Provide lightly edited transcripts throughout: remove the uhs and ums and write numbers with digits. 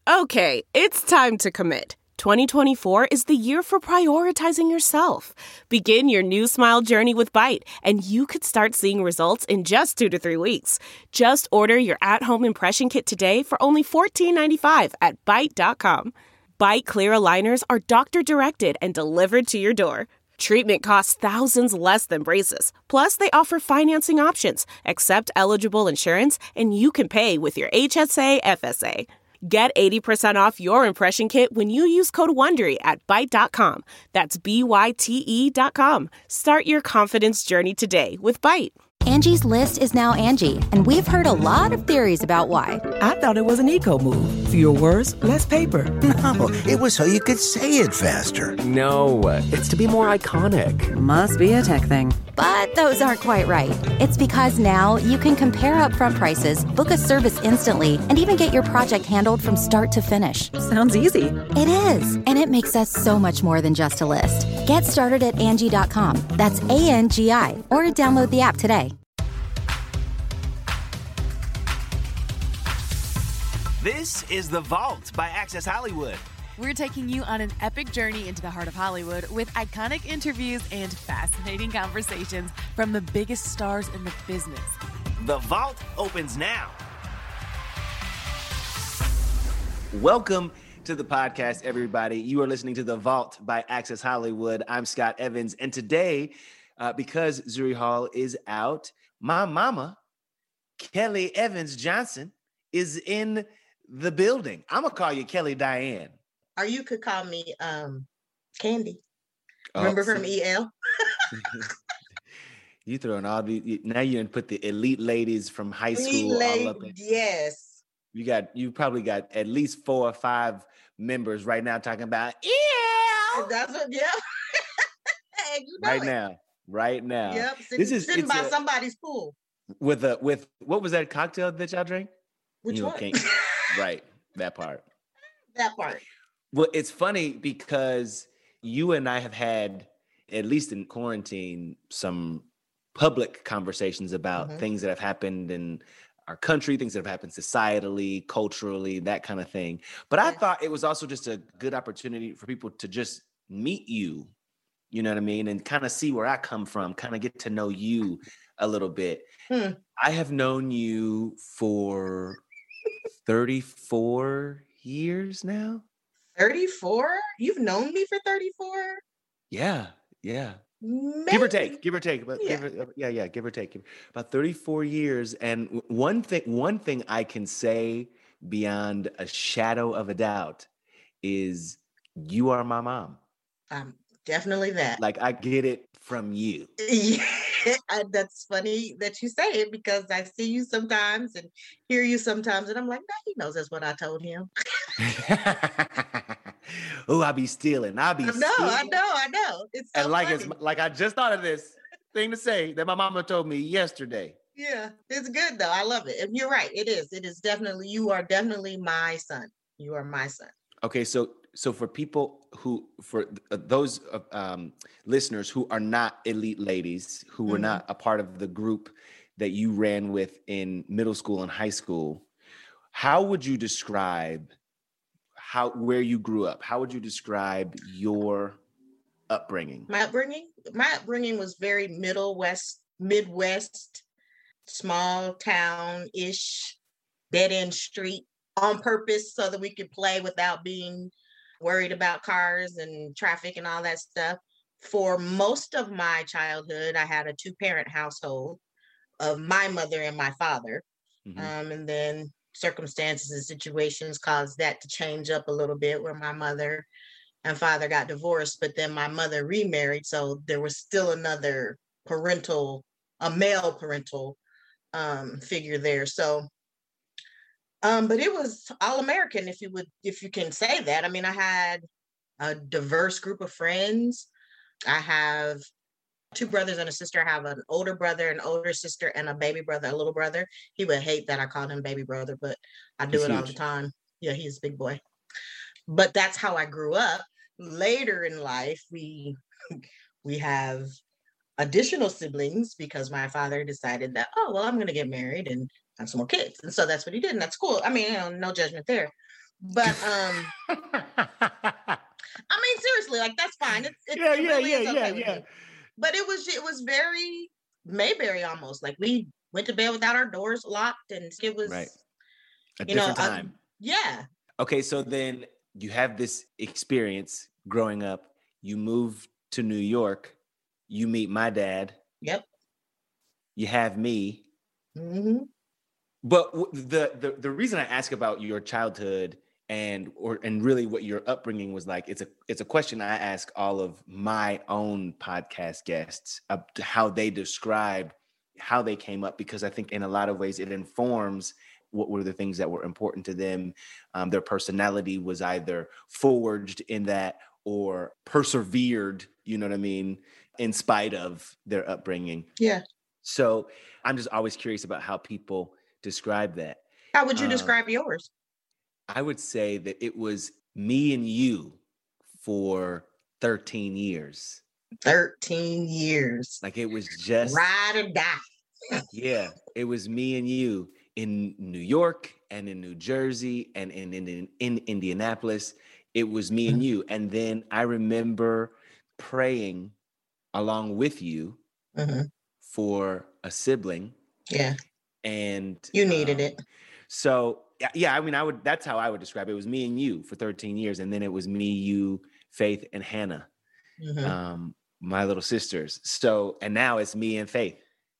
Okay, it's time to commit. 2024 is the year for prioritizing yourself. Begin your new smile journey with Byte, and you could start seeing results in just 2 to 3 weeks. Just order your at-home impression kit today for only $14.95 at Byte.com. Byte Clear aligners are doctor-directed and delivered to your door. Treatment costs thousands less than braces. Plus, they offer financing options, accept eligible insurance, and you can pay with your HSA, FSA. Get 80% off your impression kit when you use code WONDERY at Byte.com. That's BYTE.com. Start your confidence journey today with Byte. Angie's List is now Angie, and we've heard a lot of theories about why. I thought it was an eco move. Fewer words, less paper. No, it was so you could say it faster. No, it's to be more iconic. Must be a tech thing. But those aren't quite right. It's because now you can compare upfront prices, book a service instantly, and even get your project handled from start to finish. Sounds easy. It is, and it makes us so much more than just a list. Get started at Angie.com. That's ANGI, or download the app today. This is The Vault by Access Hollywood. We're taking you on an epic journey into the heart of Hollywood with iconic interviews and fascinating conversations from the biggest stars in the business. The Vault opens now. Welcome to the podcast, everybody. You are listening to The Vault by Access Hollywood. I'm Scott Evans, and today, because Zuri Hall is out, my mama, Kelly Evans Johnson, is in the building. I'm gonna call you Kelly Diane. Or you could call me Candy. Remember from EL? You throwing all the now you done put the elite ladies from high school all up in. Yes. You probably got at least 4 or 5 members right now talking about That's what, yeah. Hey, you know right now. Yep. Sitting by somebody's pool. With what was that cocktail that y'all drank? Which one? Right, that part. That part. Well, it's funny because you and I have had, at least in quarantine, some public conversations about things that have happened in our country, things that have happened societally, culturally, that kind of thing. But I thought it was also just a good opportunity for people to just meet you, you know what I mean? And kind of see where I come from, kind of get to know you a little bit. I have known you for 34 years now. 34? You've known me for 34? Yeah. Maybe. Give or take. But Yeah. give or take. About 34 years. And one thing I can say beyond a shadow of a doubt is you are my mom. Definitely that. Like, I get it from you. Yeah, that's funny that you say it because I see you sometimes and hear you sometimes, and I'm like, no, he knows that's what I told him. Oh, I be stealing. I know. It's so and funny. like I just thought of this thing to say that my mama told me yesterday. Yeah, it's good though. I love it. And you're right. It is. It is definitely. You are definitely my son. You are my son. Okay, so for people for those listeners who are not elite ladies, who were not a part of the group that you ran with in middle school and high school, how would you describe where you grew up? How would you describe your upbringing? My upbringing was very Midwest, small town-ish, dead-end street on purpose so that we could play without being worried about cars and traffic and all that stuff. For most of my childhood, I had a 2-parent household of my mother and my father. And then circumstances and situations caused that to change up a little bit where my mother and father got divorced, but then my mother remarried. So there was still another male parental figure there. So, but it was all American, if you can say that. I mean, I had a diverse group of friends. I have 2 brothers and a sister. I have an older brother, an older sister, and a baby brother, a little brother. He would hate that I called him baby brother, but I do it all the time. Yeah, he's a big boy. But that's how I grew up. Later in life, we have additional siblings because my father decided that, oh, well, I'm going to get married and have some more kids. And so that's what he did. And that's cool. I mean, no judgment there. But I mean, seriously, like that's fine. It really is okay with me. But it was very Mayberry almost. Like we went to bed without our doors locked, and it was right. A different time. Yeah. Okay, so then you have this experience growing up. You move to New York. You meet my dad. Yep. You have me. Mm-hmm. But the reason I ask about your childhood and really what your upbringing was like, it's a question I ask all of my own podcast guests, how they describe how they came up, because I think in a lot of ways it informs what were the things that were important to them. Their personality was either forged in that or persevered, you know what I mean, in spite of their upbringing. Yeah. So I'm just always curious about how people describe that. How would you describe yours? I would say that it was me and you for 13 years. 13 years. Like it was just ride or die. Yeah, it was me and you in New York and in New Jersey and in Indianapolis. It was me and you. And then I remember praying along with you for a sibling. Yeah. And you needed it. So yeah, I mean, that's how I would describe it. It was me and you for 13 years. And then it was me, you, Faith, and Hannah, my little sisters. So, and now it's me and Faith.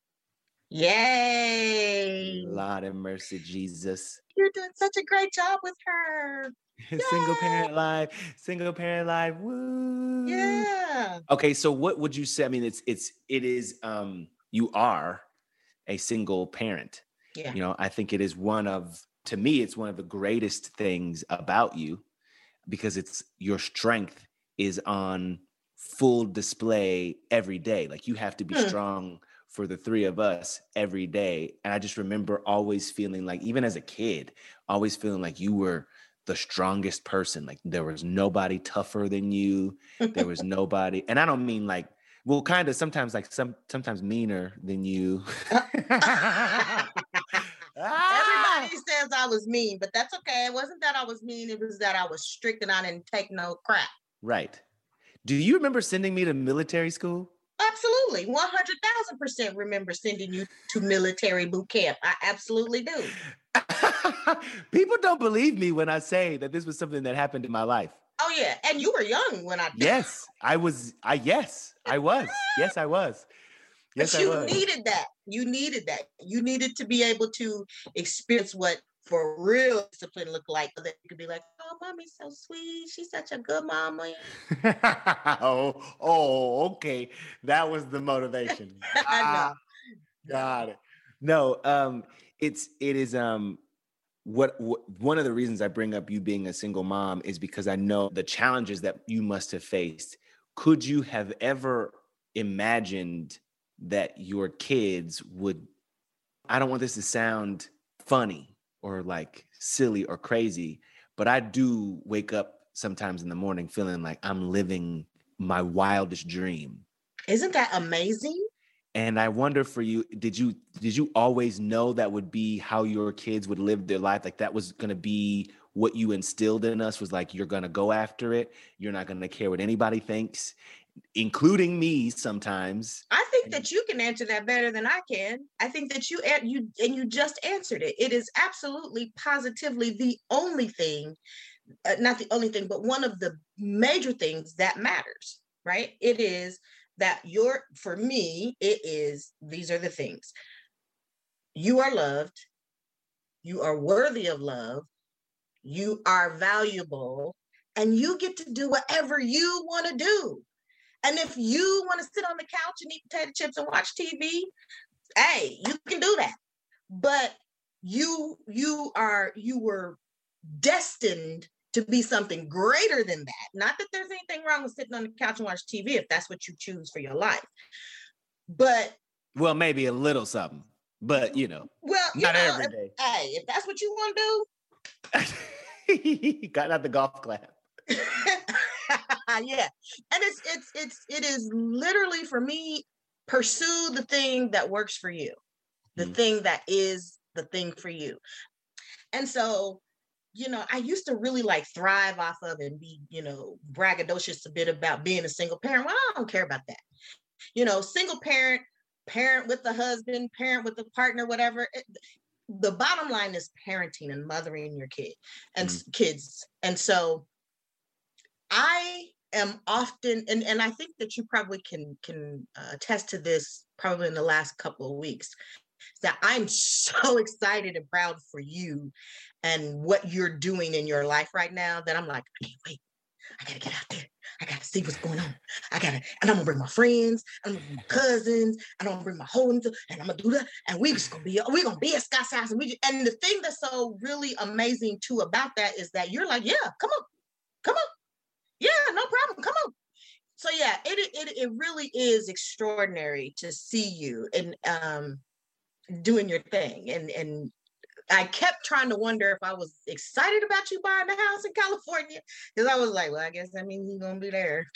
Yay. Lord have mercy, Jesus. You're doing such a great job with her. Single parent life. Woo. Yeah. Okay, so what would you say? I mean, it is you are a single parent. Yeah. You know, I think it is to me, it's one of the greatest things about you, because it's your strength is on full display every day. Like you have to be strong for the three of us every day. And I just remember always feeling like, even as a kid, always feeling like you were the strongest person. Like there was nobody tougher than you. There was nobody. And I don't mean like, well, kind of sometimes like sometimes meaner than you. Everybody says I was mean, but that's okay. It wasn't that I was mean. It was that I was strict and I didn't take no crap. Right. Do you remember sending me to military school? Absolutely. 100,000% remember sending you to military boot camp. I absolutely do. People don't believe me when I say that this was something that happened in my life. Oh yeah. And you were young when I did. Yes, I was. Yes, I was. Yes, I was. Yes, but you needed that. You needed that. You needed to be able to experience what for real discipline looked like, so that you could be like, oh, mommy's so sweet. She's such a good mama. Okay. That was the motivation. I know. Got it. No, it is what one of the reasons I bring up you being a single mom is because I know the challenges that you must have faced. Could you have ever imagined that your kids would, I don't want this to sound funny or like silly or crazy, but I do wake up sometimes in the morning feeling like I'm living my wildest dream. Isn't that amazing? And I wonder for you, did you always know that would be how your kids would live their life? Like that was going to be what you instilled in us, was like, you're going to go after it. You're not going to care what anybody thinks, including me sometimes. I think that you can answer that better than I can. I think that you just answered it. It is absolutely positively the only thing, not the only thing, but one of the major things that matters, right? It is that for me, it is, these are the things. You are loved. You are worthy of love. You are valuable, and you get to do whatever you want to do. And if you want to sit on the couch and eat potato chips and watch TV, hey, you can do that. But you were destined to be something greater than that. Not that there's anything wrong with sitting on the couch and watch TV if that's what you choose for your life. But well, maybe a little something, but not every day. Hey, if that's what you want to do, got out the golf clap. Yeah, and it is literally, for me, pursue the thing that works for you, the thing that is the thing for you. And so I used to really like thrive off of and be, braggadocious a bit about being a single parent. Well, I don't care about that. Single parent, parent with a husband, parent with a partner, whatever. The bottom line is parenting and mothering your kid and kids. And so I am often, and I think that you probably can attest to this probably in the last couple of weeks, that I'm so excited and proud for you and what you're doing in your life right now that I'm like, I can't wait. I gotta get out there. I gotta see what's going on. And I'm gonna bring my friends, I'm gonna bring my cousins, and I'm gonna bring my whole, and I'm gonna do that. And we're gonna be at Scott's house. And the thing that's so really amazing too about that is that you're like, yeah, come on. Yeah, no problem. Come on. So yeah, it really is extraordinary to see you and doing your thing. And I kept trying to wonder if I was excited about you buying a house in California, because I was like, well, I guess that means he's gonna be there.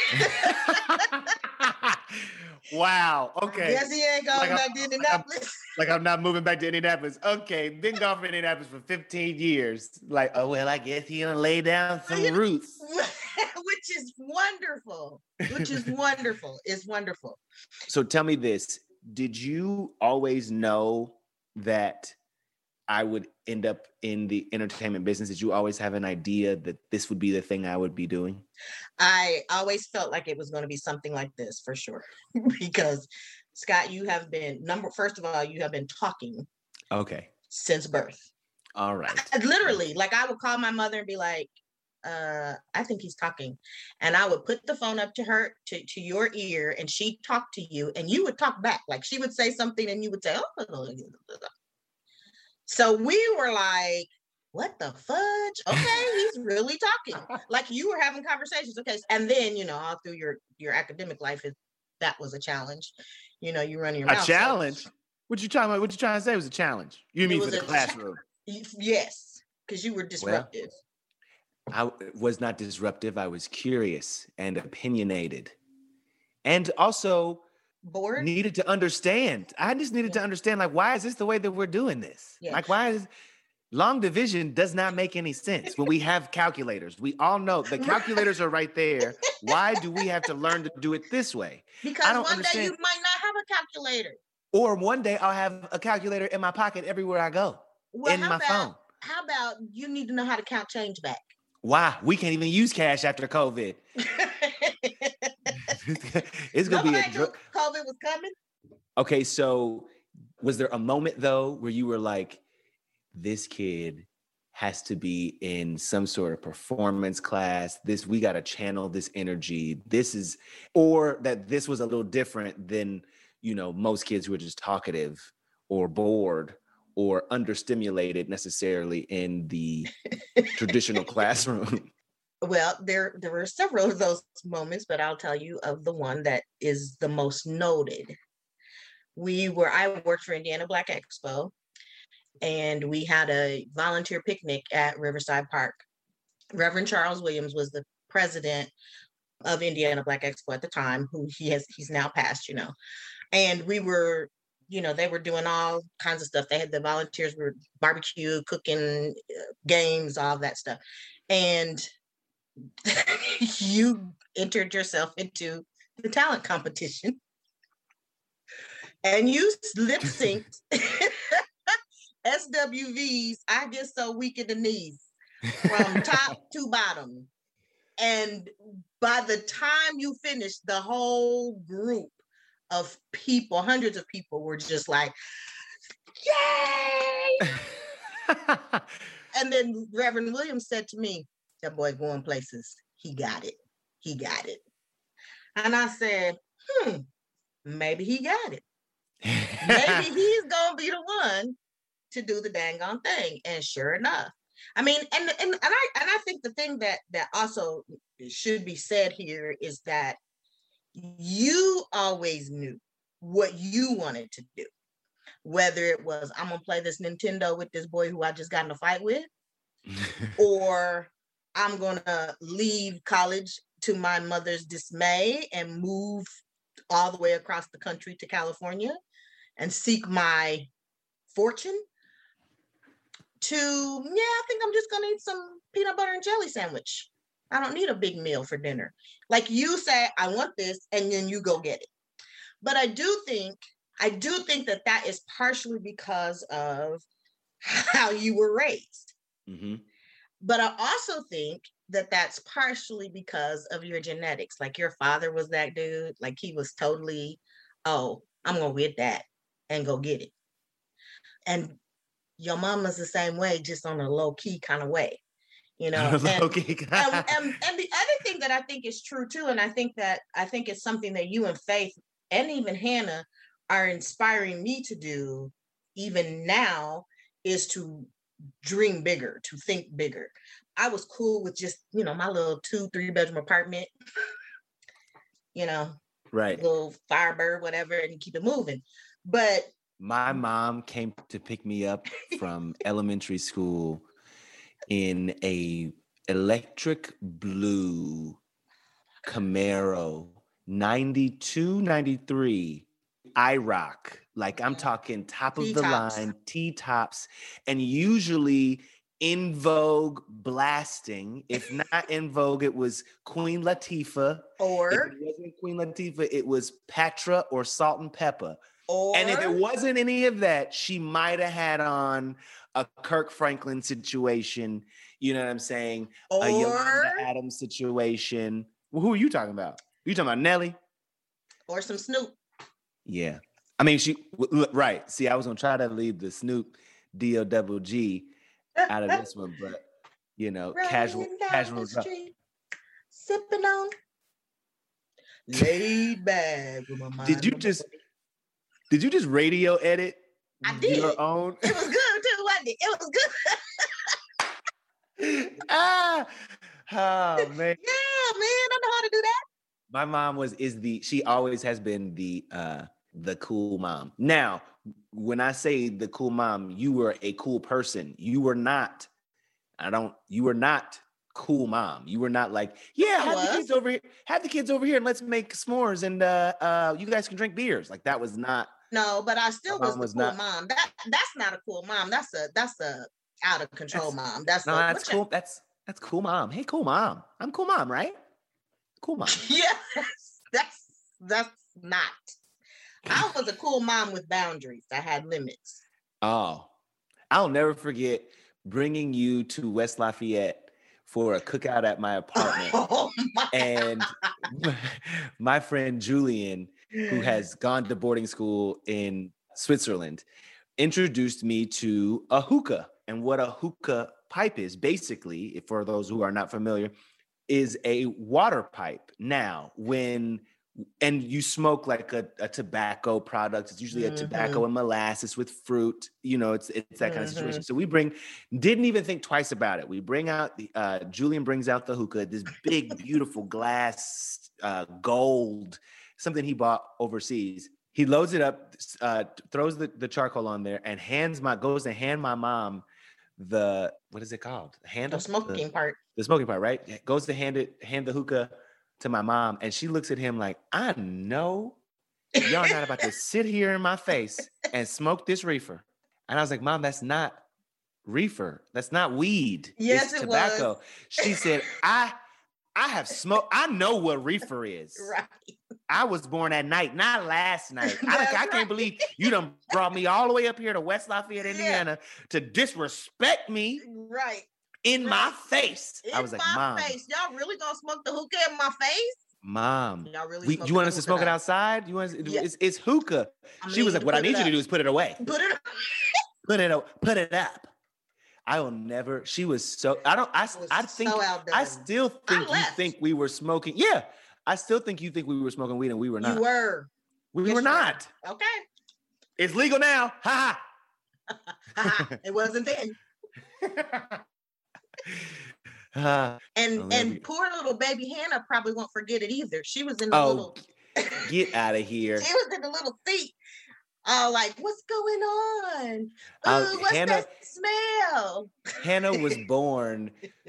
Wow. Okay. Yes, he ain't going back to Indianapolis. Like I'm not moving back to Indianapolis. Okay, been gone from Indianapolis for 15 years. Like, oh well, I guess he's gonna lay down some roots. Which is wonderful. It's wonderful. So tell me this: did you always know that I would end up in the entertainment business? Did you always have an idea that this would be the thing I would be doing? I always felt like it was going to be something like this for sure. Because Scott, you have been first of all, you have been talking. Okay. Since birth. All right. Literally, like I would call my mother and be like, I think he's talking. And I would put the phone up to her, to your ear, and she'd talk to you and you would talk back. Like she would say something and you would say, oh. So we were like, what the fudge? Okay, he's really talking. Like you were having conversations. Okay. And then, all through your academic life, that was a challenge. You run your mouth. A challenge? So, what you trying to say was a challenge? You mean for the classroom? Yes, because you were disruptive. Well, I was not disruptive. I was curious and opinionated. And also bored. Needed to understand. I just needed to understand, like, why is this the way that we're doing this? Yeah. Like, why is long division does not make any sense when we have calculators. We all know the calculators are right there. Why do we have to learn to do it this way? Because one day you might not have a calculator. Or one day I'll have a calculator in my pocket everywhere I go. Phone. How about you need to know how to count change back? Why? We can't even use cash after COVID. It's gonna be COVID was coming. Okay, so was there a moment though where you were like, this kid has to be in some sort of performance class, we got to channel this energy, or that this was a little different than, most kids who are just talkative or bored or understimulated necessarily in the traditional classroom? Well, there were several of those moments, but I'll tell you of the one that is the most noted. I worked for Indiana Black Expo, and we had a volunteer picnic at Riverside Park. Reverend Charles Williams was the president of Indiana Black Expo at the time, who he's now passed, and we were, they were doing all kinds of stuff. They had the volunteers were barbecue, cooking, games, all that stuff. And you entered yourself into the talent competition and you lip synced SWV's I Get So Weak in the Knees from top to bottom. And by the time you finished, the whole group of people, hundreds of people, were just like, yay! And then Reverend Williams said to me, that boy going places. He got it. And I said, maybe he got it. Maybe he's gonna be the one to do the dang on thing. And sure enough, I mean, and I think the thing that also should be said here is that you always knew what you wanted to do. Whether it was, I'm gonna play this Nintendo with this boy who I just got in a fight with, or I'm going to leave college to my mother's dismay and move all the way across the country to California and seek my fortune. to, I think I'm just gonna eat some peanut butter and jelly sandwich. I don't need a big meal for dinner. Like you say, I want this, and then you go get it. But I do think that is partially because of how you were raised. Mm-hmm. But I also think that that's partially because of your genetics. Like your father was that dude. Like he was totally, I'm gonna get that and go get it. And your mama's the same way, just on a low key kind of way, you know. and the other thing that I think is true too, and I think it's something that you and Faith and even Hannah are inspiring me to do even now, is to dream bigger, to think bigger. I was cool with just, my little 2-3 bedroom apartment, right, little Firebird, whatever, and keep it moving. But my mom came to pick me up from elementary school in a electric blue Camaro 92, 93 IROC. Like I'm talking top of the line, T-tops, and usually In Vogue blasting. If not In Vogue, it was Queen Latifah. Or if it wasn't Queen Latifah, it was Patra or Salt and Pepper. Or, and if it wasn't any of that, she might have had on a Kirk Franklin situation. You know what I'm saying? A Yolanda Adams situation. Well, who are you talking about? You talking about Nelly? Or some Snoop? Yeah. I mean, right. See, I was going to try to leave the Snoop D-O-double-G out of this one, but, casual. Sipping on. Laid back with my mind. Did you just radio edit? I did. Your own? It was good too, wasn't it? It was good. Oh man. Yeah, man, I know how to do that. My mom she always has been the cool mom. Now, when I say the cool mom, you were a cool person. You were not cool mom. You were not like, have the kids over here and let's make s'mores and you guys can drink beers. Like that was not. No, but I still was the cool mom. That's not a cool mom. That's a out of control mom. That's cool. That's cool mom. Hey, cool mom. I'm cool mom, right? Cool mom. Yes, that's not. I was a cool mom with boundaries. I had limits. Oh, I'll never forget bringing you to West Lafayette for a cookout at my apartment. Oh my and my friend Julian, who has gone to boarding school in Switzerland, introduced me to a hookah. And what a hookah pipe is, basically, for those who are not familiar, is a water pipe. Now, and you smoke like a tobacco product. It's usually a tobacco and molasses with fruit. It's that kind of situation. So didn't even think twice about it. We bring out Julian brings out the hookah, this big, beautiful glass, gold, something he bought overseas. He loads it up, throws the charcoal on there, and goes to hand my mom what is it called? The handle? The smoking part. The smoking part, right? Goes to hand the hookah to my mom, and she looks at him like, I know y'all not about to sit here in my face and smoke this reefer. And I was like, Mom, that's not reefer. That's not weed. Yes, it's tobacco. She said, I have smoked. I know what reefer is. Right. I was born at night, not last night. I can't believe you done brought me all the way up here to West Lafayette, Indiana to disrespect me. Right. In my face. In I was like, my Mom. face. Y'all really gonna smoke the hookah in my face? Mom. Y'all really you want us to smoke it outside? You want us, yeah. It's hookah. She was like, what I need you to do is put it away. Put it up. Put it up. I will never. She was so. I still think you think we were smoking. Yeah, I still think you think we were smoking weed and we were not. You were. We were not. Okay. It's legal now. Ha ha. It wasn't then. And poor little baby Hannah probably won't forget it either. She was in the little. Get out of here. She was in the little seat. Like, what's going on? Ooh, what's that smell? Hannah was born.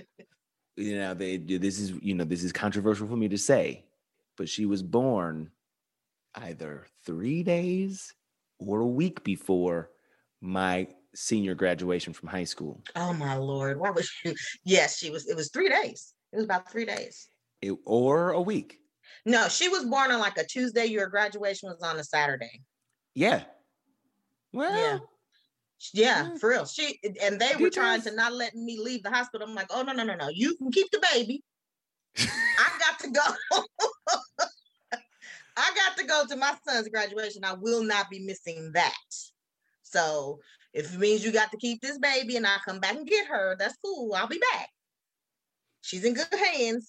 This is controversial for me to say, but she was born either 3 days or a week before my senior graduation from high school? Oh my Lord. Why was she? Yes, she was. It was 3 days. It was about 3 days. Or a week? No, she was born on like a Tuesday. Your graduation was on a Saturday. Yeah. Well. Yeah, for real. They were trying to not let me leave the hospital. I'm like, oh, no. You can keep the baby. I got to go. I got to go to my son's graduation. I will not be missing that. So if it means you got to keep this baby and I come back and get her, that's cool. I'll be back. She's in good hands.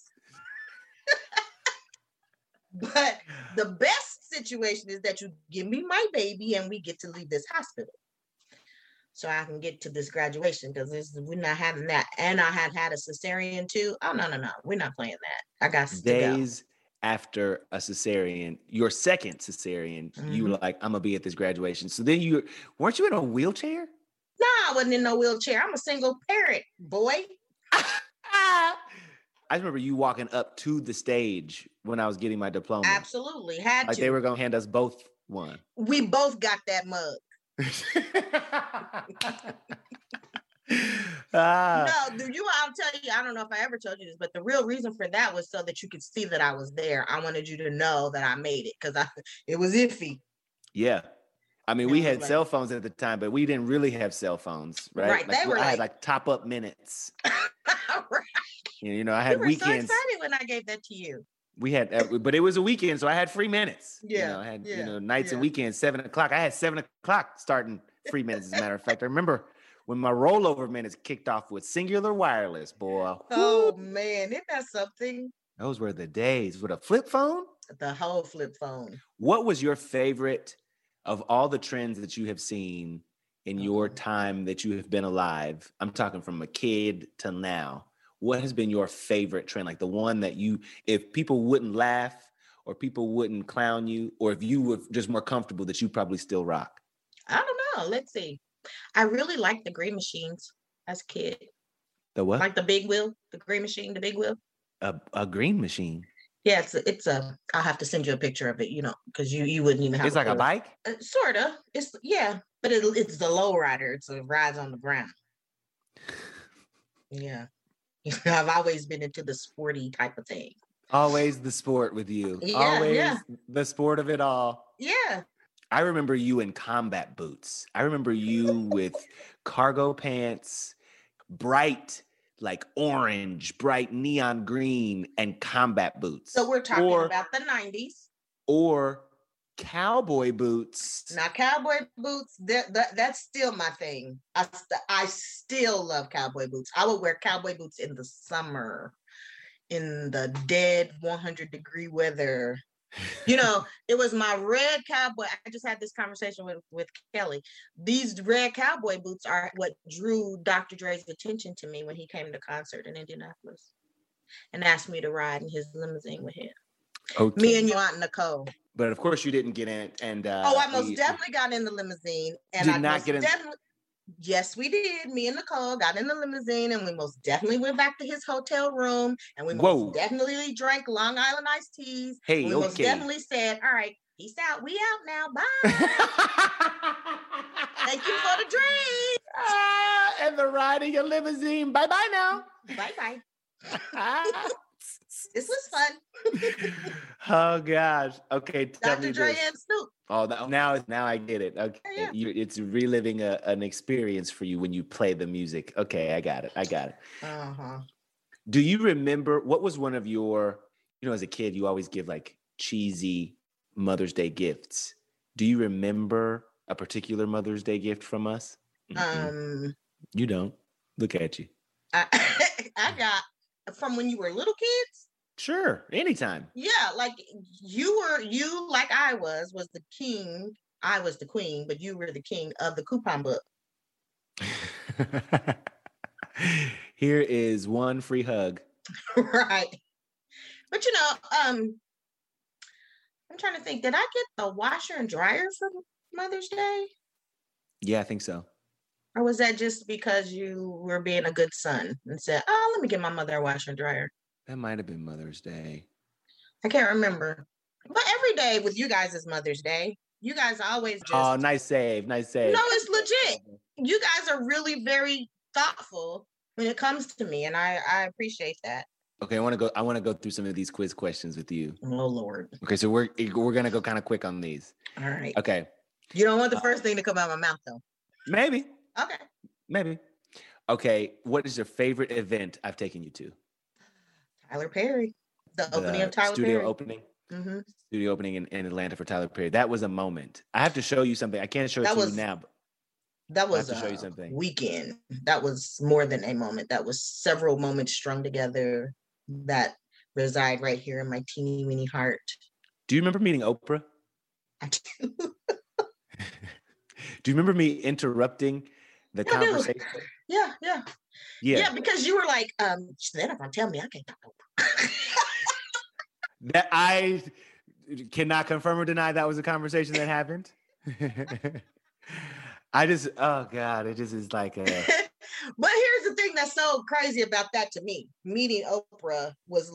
But the best situation is that you give me my baby and we get to leave this hospital. So I can get to this graduation, because we're not having that. And I had a cesarean too. Oh, no. We're not playing that. I got to Days after a cesarean, your second cesarean, you were like, I'm going to be at this graduation. So then weren't you in a wheelchair? No, I wasn't in no wheelchair. I'm a single parent, boy. I remember you walking up to the stage when I was getting my diploma. Absolutely. Had like to. They were going to hand us both one. We both got that mug. No, I'll tell you, I don't know if I ever told you this, but the real reason for that was so that you could see that I was there. I wanted you to know that I made it, because it was iffy. Yeah. I mean, we had cell phones at the time, but we didn't really have cell phones, right? Right. I had like top up minutes. Right. You know, I had weekends. So excited when I gave that to you. We had, but it was a weekend, so I had free minutes. Yeah. I had, nights and weekends, 7 o'clock. I had 7 o'clock starting free minutes, as a matter of fact. I remember when my rollover minutes kicked off with Singular Wireless, boy. Oh, man. Isn't that something? Those were the days. With a flip phone? The whole flip phone. What was your favorite of all the trends that you have seen in your time that you have been alive? I'm talking from a kid to now. What has been your favorite trend? Like the one that if people wouldn't laugh or people wouldn't clown you, or if you were just more comfortable, that you probably still rock? I don't know. Let's see. I really liked the Green Machines as a kid. The what? Like the big wheel, the Green Machine, the big wheel. A green machine? Yeah, I'll have to send you a picture of it, because you wouldn't even have. It's like a bike? Sort of. But it's the low rider. It's a rides on the ground. Yeah. I've always been into the sporty type of thing. Always the sport with you. Yeah, always the sport of it all. Yeah. I remember you in combat boots. I remember you with cargo pants, bright, like orange, bright neon green, and combat boots. So we're talking about the 90s. Or cowboy boots. Now, cowboy boots, that's still my thing. I still love cowboy boots. I would wear cowboy boots in the summer, in the dead 100-degree weather. It was my red cowboy. I just had this conversation with Kelly. These red cowboy boots are what drew Dr. Dre's attention to me when he came to concert in Indianapolis and asked me to ride in his limousine with him. Okay. Me and your Aunt Nicole. But of course you didn't get in. And I most definitely got in the limousine. And did not get in. Yes, we did. Me and Nicole got in the limousine, and we most definitely went back to his hotel room, and we most definitely drank Long Island iced teas. Hey, we most definitely said, all right, peace out. We out now. Bye. Thank you for the drink. And the ride in your limousine. Bye-bye now. Bye-bye. This was fun. Oh gosh. Okay. Dr. Dre and Snoop. Oh, now I get it. Okay. Yeah. It's reliving an experience for you when you play the music. Okay, I got it. Uh-huh. Do you remember what was one of your, as a kid, you always give like cheesy Mother's Day gifts. Do you remember a particular Mother's Day gift from us? Mm-hmm. You don't. Look at you. I got from when you were little kids. Sure, anytime. Yeah, like you like I was the king. I was the queen, but you were the king of the coupon book. Here is one free hug. Right. But I'm trying to think, did I get the washer and dryer for Mother's Day? Yeah, I think so. Or was that just because you were being a good son and said, oh, let me get my mother a washer and dryer? That might have been Mother's Day. I can't remember. But every day with you guys is Mother's Day. You guys always just... Oh, nice save. No, it's legit. you guys are really very thoughtful when it comes to me, and I appreciate that. Okay, I want to go through some of these quiz questions with you. Oh Lord. Okay, so we're gonna go kind of quick on these. All right. Okay. You don't want the first thing to come out of my mouth, though. Maybe. Okay. Maybe. Okay, what is your favorite event I've taken you to? Tyler Perry. The opening of Tyler studio Perry. Opening. Mm-hmm. Studio opening in Atlanta for Tyler Perry. That was a moment. I have to show you something. I can't show it to you now. But that was I have to show you something. Weekend. That was more than a moment. That was several moments strung together that reside right here in my teeny weeny heart. Do you remember meeting Oprah? I do. Do you remember me interrupting the conversation? Yeah, because you were like, they're not gonna tell me I can't talk to Oprah. That I cannot confirm or deny that was a conversation that happened. Oh God, it just is like a. But here's the thing that's so crazy about that to me. Meeting Oprah was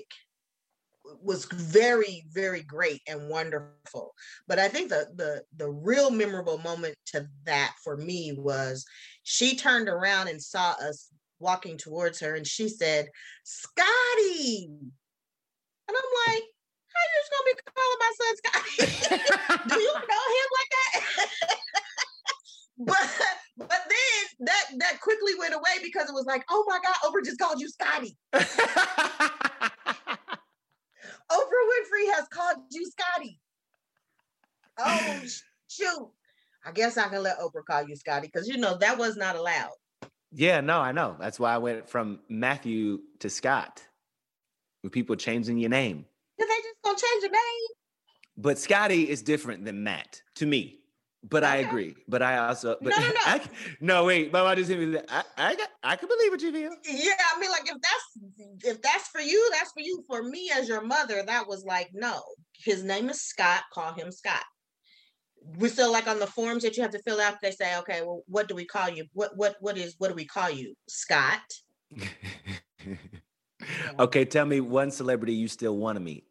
very, very great and wonderful. But I think the real memorable moment to that for me was she turned around and saw us walking towards her and she said, "Scotty." And I'm like, how you just gonna be calling my son Scotty? Do you know him like that? But then that quickly went away because it was like, oh my God, Oprah just called you Scotty. Oprah Winfrey has called you Scotty. Oh, shoot. I guess I can let Oprah call you Scotty because, that was not allowed. Yeah, no, I know. That's why I went from Matthew to Scott. With people changing your name. They just gonna change your name? But Scotty is different than Matt to me. But okay. I agree. But I also. But no. No, wait. But I just I can believe what you feel. Yeah, I mean, like if that's for you, that's for you. For me as your mother, that was like, no. His name is Scott. Call him Scott. We're still like on the forms that you have to fill out. They say, okay, well, what do we call you? What do we call you? Scott. Okay, tell me one celebrity you still want to meet.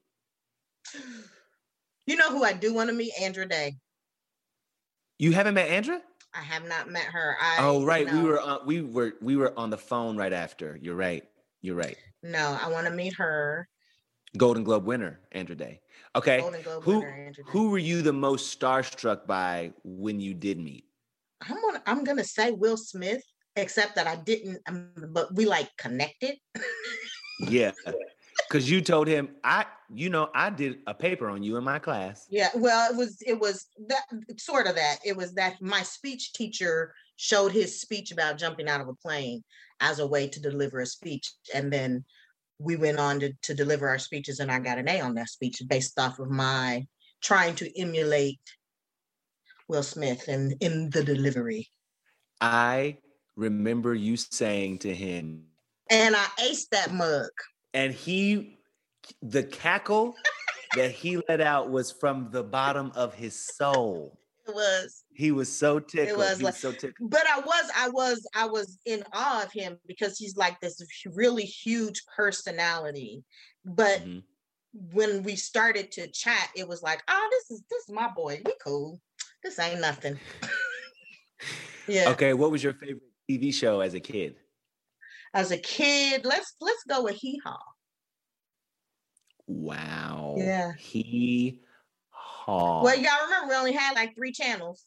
You know who I do want to meet? Andra Day. You haven't met Andra? I have not met her. Right. We were on the phone right after. You're right. No, I want to meet her. Golden Globe winner, Andra Day. Okay. Golden Globe winner, Andra Day. Who were you the most starstruck by when you did meet? I'm gonna say Will Smith, except that I didn't. But we like connected. Yeah. Because you told him, I did a paper on you in my class. Yeah, well, it was that sort of that. It was that my speech teacher showed his speech about jumping out of a plane as a way to deliver a speech. And then we went on to deliver our speeches and I got an A on that speech based off of my trying to emulate Will Smith in the delivery. I remember you saying to him. And I aced that mug. And the cackle that he let out was from the bottom of his soul. It was. He was so tickled. It was so tickled. But I was in awe of him because he's like this really huge personality. But when we started to chat, it was like, oh, this is my boy. We cool. This ain't nothing. Yeah. Okay, what was your favorite TV show as a kid? As a kid, let's go with Hee Haw. Wow. Yeah. Hee Haw. Well, you gotta remember we only had like 3 channels.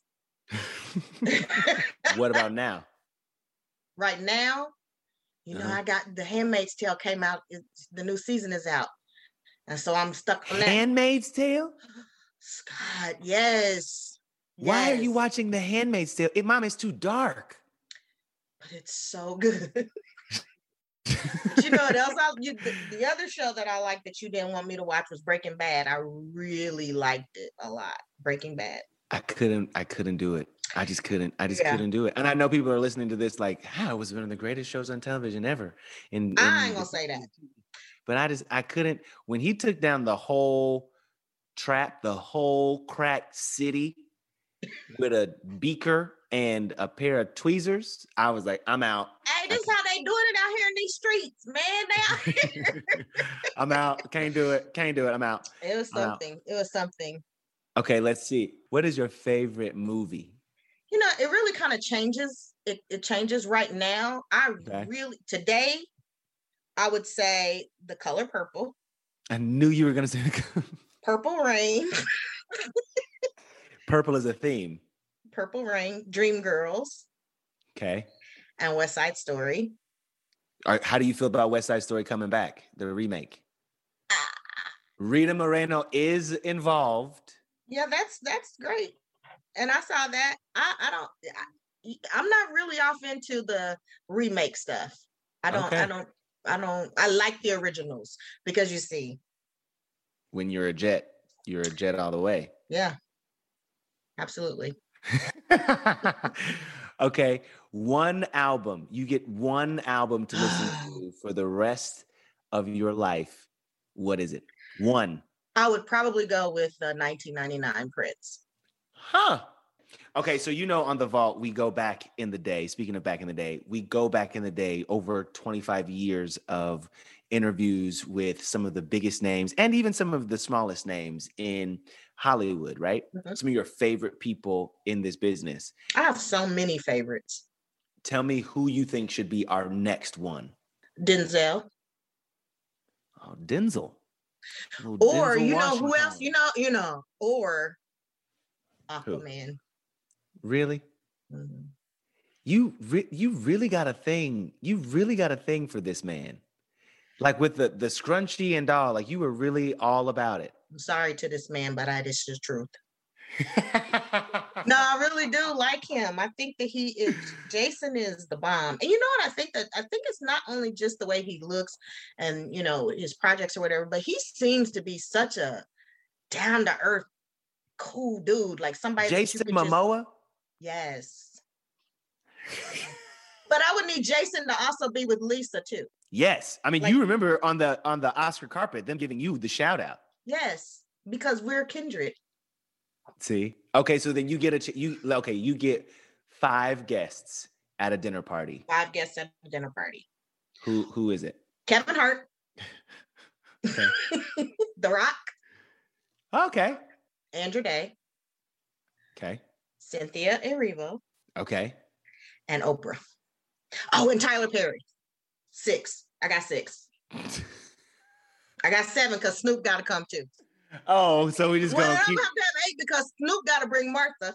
What about now? Right now, I got The Handmaid's Tale came out. The new season is out. And so I'm stuck on that. Handmaid's Tale? Scott, yes. Why are you watching The Handmaid's Tale? Mom, it's too dark. But it's so good. But you know what else? The other show that I liked that you didn't want me to watch was Breaking Bad. I really liked it a lot. Breaking Bad. I couldn't do it. I just couldn't do it. And I know people are listening to this like, it was one of the greatest shows on television ever. And I ain't gonna say that. But I couldn't. When he took down the whole trap, the whole crack city with a beaker and a pair of tweezers, I was like, I'm out. Hey, this is how they doing it out here in these streets, man. They out here. I'm out. Can't do it. I'm out. It was something. Okay, let's see. What is your favorite movie? It really kind of changes. It changes right now. Today, I would say the color purple. I knew you were going to say Purple Rain. Purple is a theme. Purple Rain, Dreamgirls. Okay. And West Side Story. How do you feel about West Side Story coming back, the remake? Rita Moreno is involved. Yeah, that's great. And I saw that. I'm not really off into the remake stuff. I like the originals because you see, when you're a jet all the way. Yeah, absolutely. Okay, one album. You get one album to listen to for the rest of your life. What is it? One. I would probably go with 1999 Prince. Huh. Okay, so on The Vault, we go back in the day. Speaking of back in the day, we go back in the day over 25 years of interviews with some of the biggest names and even some of the smallest names in Hollywood, right? Mm-hmm. Some of your favorite people in this business. I have so many favorites. Tell me who you think should be our next one. Denzel. Oh, Denzel. Or Denzel who else? Or Aquaman. Who? Really? Mm-hmm. You really got a thing. You really got a thing for this man. Like with the scrunchie and all, like you were really all about it. I'm sorry to this man, but it's the truth. No, I really do like him. I think that Jason is the bomb. And you know what? I think it's not only just the way he looks and, his projects or whatever, but he seems to be such a down to earth, cool dude. Like somebody. Jason Momoa? Yes. But I would need Jason to also be with Lisa too. Yes. I mean, you remember on the Oscar carpet, them giving you the shout out. Yes, because we're kindred. See? Okay, so then you get you get 5 guests at a dinner party. 5 guests at a dinner party. Who is it? Kevin Hart. Okay. The Rock. Okay. Andrew Day. Okay. Cynthia Erivo. Okay. And Oprah. Oh, and Tyler Perry. 6. I got 6. I got 7 because Snoop got to come too. Oh, so we just going to keep... I'm have 8 because Snoop got to bring Martha.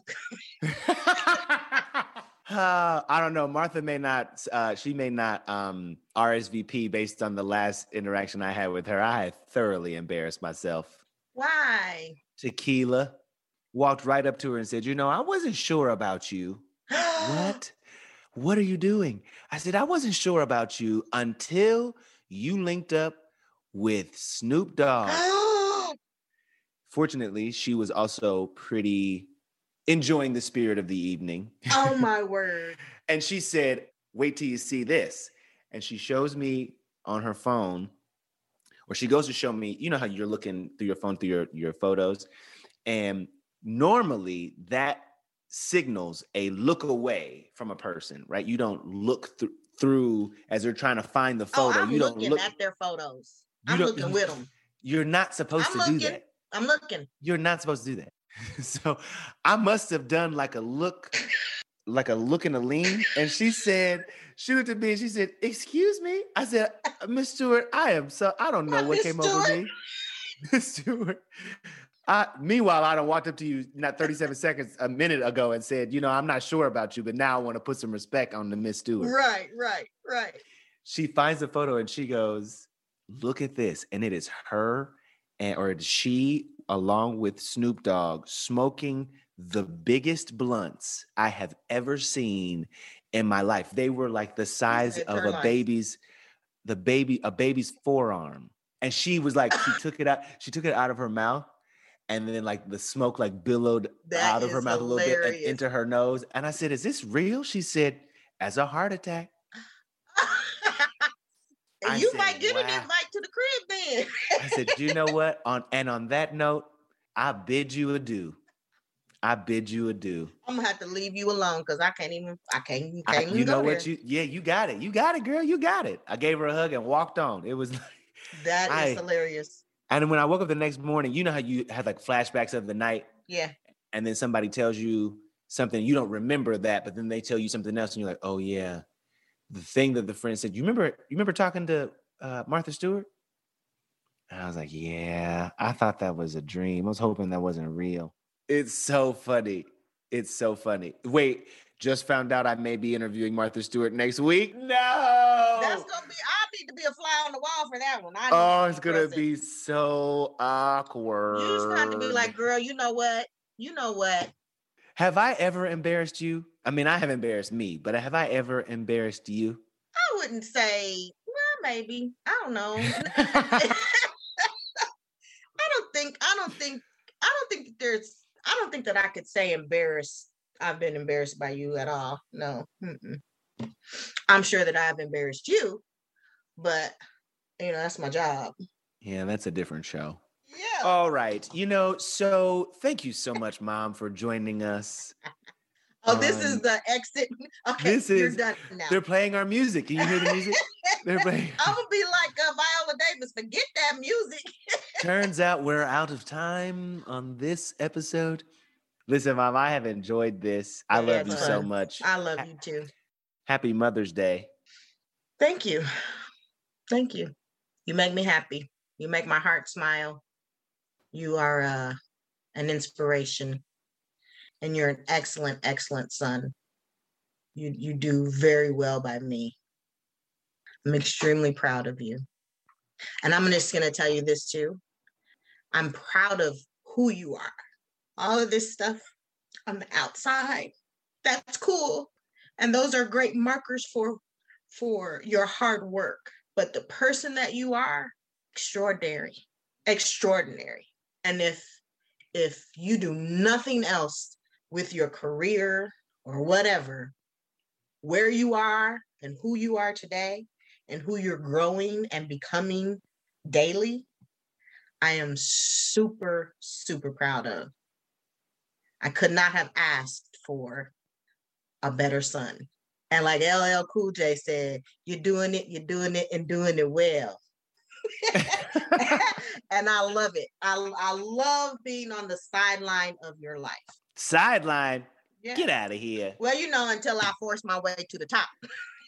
I don't know. Martha may not, she may not RSVP based on the last interaction I had with her. I thoroughly embarrassed myself. Why? Tequila walked right up to her and said, I wasn't sure about you. What? What are you doing? I said, I wasn't sure about you until you linked up with Snoop Dogg. Fortunately, she was also pretty enjoying the spirit of the evening. Oh, my word. And she said, wait till you see this. And she shows me on her phone, or she goes to show me, you know how you're looking through your phone, through your photos. And normally that signals a look away from a person, right? You don't look through as they're trying to find the photo. I'm looking at their photos. I'm looking with them. You're not supposed to do that. I'm looking. You're not supposed to do that. So I must have done like a look and a lean. And she looked at me and she said, excuse me. I said, Miss Stewart, I don't know what came over me. Miss Stewart. Meanwhile, I done walked up to you not 37 seconds, a minute ago and said, I'm not sure about you, but now I want to put some respect on the Miss Stewart. Right. She finds the photo and she goes, look at this. And it is her or she, along with Snoop Dogg, smoking the biggest blunts I have ever seen in my life. They were like the size of a baby's forearm. And she was like, she took it out of her mouth. And then like the smoke like billowed out of her mouth a little bit and into her nose. And I said, is this real? She said, as a heart attack. And you might get an invite to the crib then. I said, you know what? On that note, I bid you adieu. I'm gonna have to leave you alone because I can't even you know what? You got it. You got it, girl. You got it. I gave her a hug and walked on. It was like, that is hilarious. And when I woke up the next morning, you know how you had like flashbacks of the night? Yeah. And then somebody tells you something, you don't remember that, but then they tell you something else and you're like, oh yeah, the thing that the friend said, you remember talking to Martha Stewart? And I was like, yeah, I thought that was a dream. I was hoping that wasn't real. It's so funny. It's so funny. Wait, just found out I may be interviewing Martha Stewart next week. No! That's gonna be, I need to be a fly on the wall for that one. It's gonna be so awkward. You just have to be like, girl, you know what? Have I ever embarrassed you? I mean, I have embarrassed me, but have I ever embarrassed you? I wouldn't say, well, maybe. I don't know. I don't think that I could say embarrassed. I've been embarrassed by you at all. No. Mm-mm. I'm sure that I've embarrassed you, but that's my job. Yeah, that's a different show. Yeah. All right. So thank you so much, Mom, for joining us. This is the exit. Okay, you're done now. They're playing our music. Can you hear the music? They're playing. I'm going to be like Viola Davis. Forget that music. Turns out we're out of time on this episode. Listen, Mom, I have enjoyed this. I love you so much. I love you too. Happy Mother's Day. Thank you. Thank you. You make me happy. You make my heart smile. You are an inspiration. And you're an excellent, excellent son. You do very well by me. I'm extremely proud of you. And I'm just going to tell you this too. I'm proud of who you are. All of this stuff on the outside, that's cool. And those are great markers for your hard work. But the person that you are, extraordinary. And if you do nothing else with your career or whatever, where you are and who you are today and who you're growing and becoming daily, I am super, super proud of. I could not have asked for a better son. And like LL Cool J said, you're doing it, and doing it well. And I love it. I love being on the sideline of your life. Sideline? Yeah. Get out of here. Well, until I force my way to the top.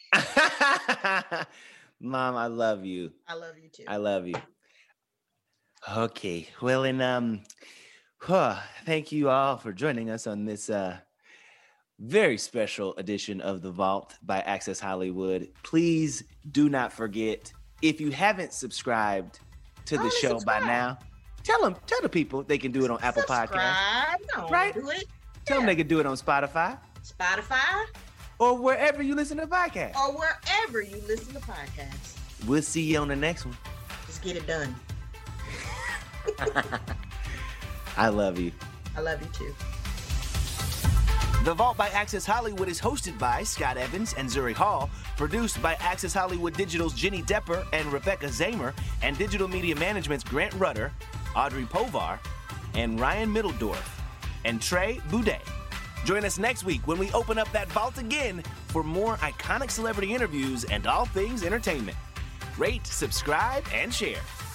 Mom, I love you. I love you too. I love you. Okay. Well, and thank you all for joining us on this very special edition of The Vault by Access Hollywood. Please do not forget, if you haven't subscribed to the show by now, tell the people they can do it on Apple Podcasts. No, right? Do it. Tell them they can do it on Spotify. Or wherever you listen to podcasts. We'll see you on the next one. Just get it done. I love you. I love you too. The Vault by Access Hollywood is hosted by Scott Evans and Zuri Hall, produced by Access Hollywood Digital's Jenny Depper and Rebecca Zamer, and Digital Media Management's Grant Rudder, Audrey Povar, and Ryan Middledorf, and Trey Boudet. Join us next week when we open up that vault again for more iconic celebrity interviews and all things entertainment. Rate, subscribe, and share.